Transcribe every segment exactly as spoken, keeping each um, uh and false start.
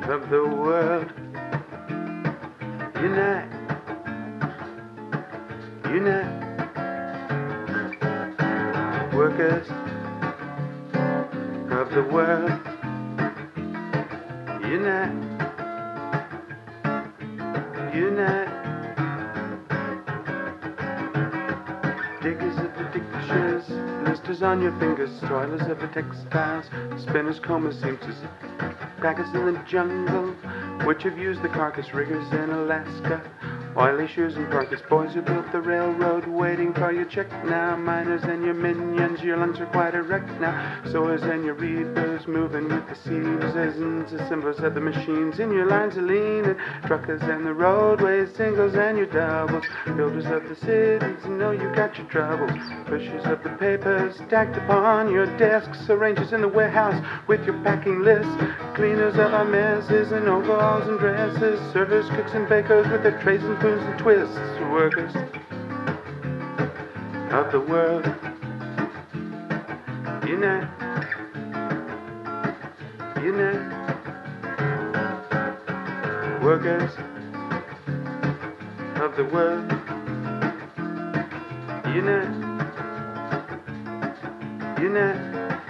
of the world. Unite, unite, workers of the world. Unite, unite, diggers of the dictures, listers on your fingers, toilers of the textiles, spinners, combers, seamsters, packers in the jungle, which have used the carcass, riggers in Alaska, oily shoes and parkas, boys who built the railroad, waiting for your check now, miners and your minions, your lungs are quite erect now, sowers and your reapers, moving with the seasons, the symbols of the machines, in your lines are leaning, truckers and the roadways, singles and your doubles, builders of the cities, know you got your troubles, pushers of the papers, stacked upon your desks, arrangers in the warehouse, with your packing lists, cleaners of our messes, and overalls and dresses, servers, cooks and bakers, with their trays and spoons and twists, workers of the world. Unite, unite, workers of the world. Unite, unite,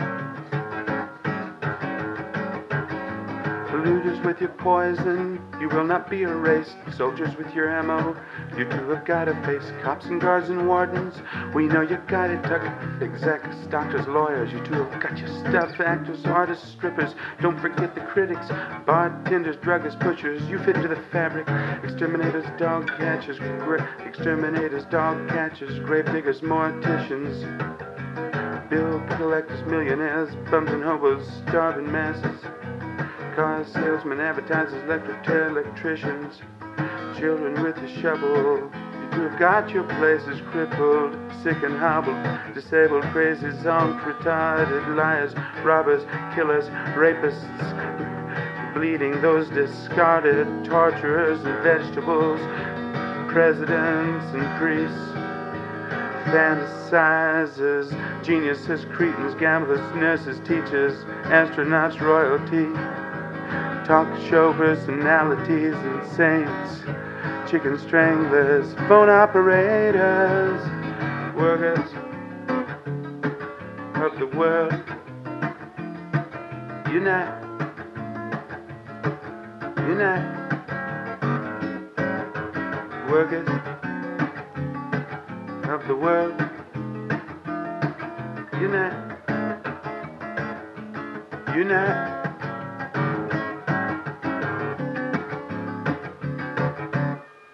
polluters with your poison, you will not be erased. Soldiers with your ammo, you two have got to face. Cops and guards and wardens, we know you got it. Tuck execs, doctors, lawyers, you two have got your stuff. Actors, artists, strippers, don't forget the critics. Bartenders, druggists, butchers, you fit into the fabric. Exterminators, dog catchers, gra- exterminators, dog catchers, grave diggers, morticians, bill collectors, millionaires, bums and hobos, starving masses. Car salesmen, advertisers, electric electricians, children with a shovel. You two have got your places crippled, sick and hobbled, disabled, crazy, zonked, retarded, liars, robbers, killers, rapists, bleeding, those discarded, torturers and vegetables, presidents and priests, fantasizers, geniuses, cretins, gamblers, nurses, teachers, astronauts, royalty, talk show personalities and saints, chicken stranglers, phone operators, workers of the world. Unite, unite, workers of the world. Unite, unite.